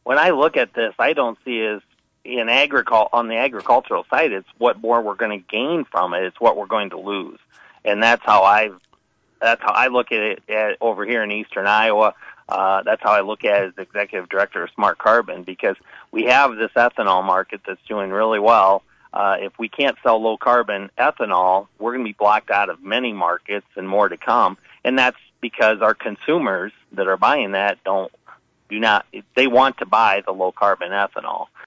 when I look at this, I don't see as on the agricultural side, it's what more we're going to gain from it. It's what we're going to lose, and that's how I look at it over here in Eastern Iowa. That's how I look at it as executive director of Smart Carbon, because we have this ethanol market that's doing really well. If we can't sell low carbon ethanol, we're going to be blocked out of many markets and more to come. And that's because our consumers that are buying that they want to buy the low carbon ethanol.